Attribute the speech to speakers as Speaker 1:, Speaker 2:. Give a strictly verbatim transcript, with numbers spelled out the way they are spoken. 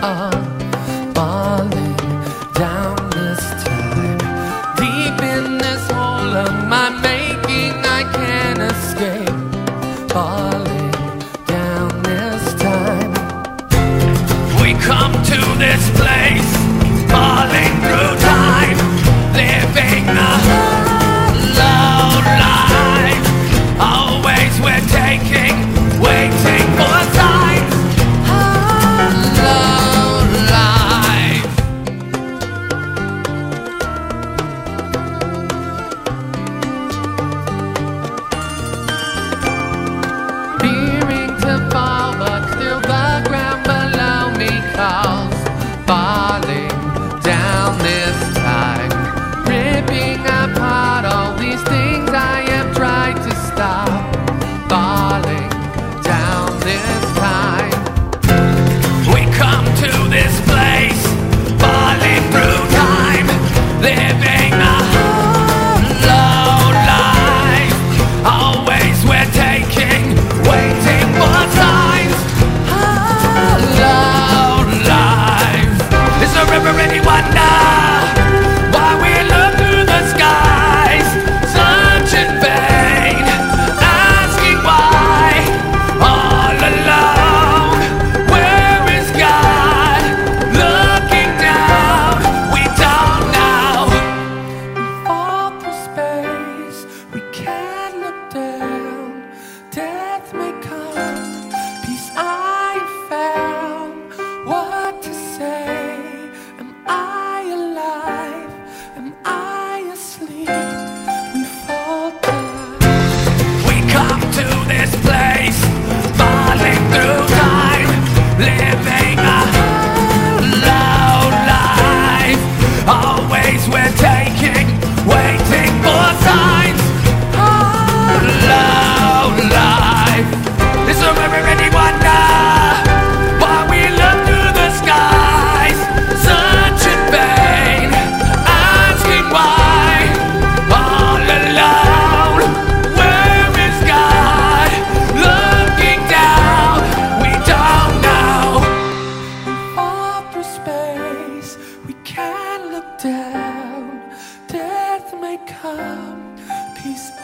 Speaker 1: are falling down this time. Deep in this hole of my making, I can't escape. Falling down this time. We come to this place, falling through time, living a hollow life. Always we're taking, waiting for signs. Hollow life. Fearing to fall, but still the ground below me calls. Falling down this time, ripping apart all these things I have tried to stop. Falling down this time. We come to this place, falling through time, living a hollow life. Always we're taking, waiting for signs. Hollow life. Is there ever any wonder why we look through the skies, such in vain, asking why? All alone, where is God? Looking down, we don't know. We fall through space, we can't look down. Death may come, peace I found. What to say? Am I alive? Am I asleep? We fall down. We come to this place, falling through time, living a hollow life. Always we're taking, waiting for signs. Hollow life. Is there ever any wonder why we look through the skies, such in vain, asking why? All alone, where is God? Looking down, we don't know. We fall through space, we can't look down. Death may come, peace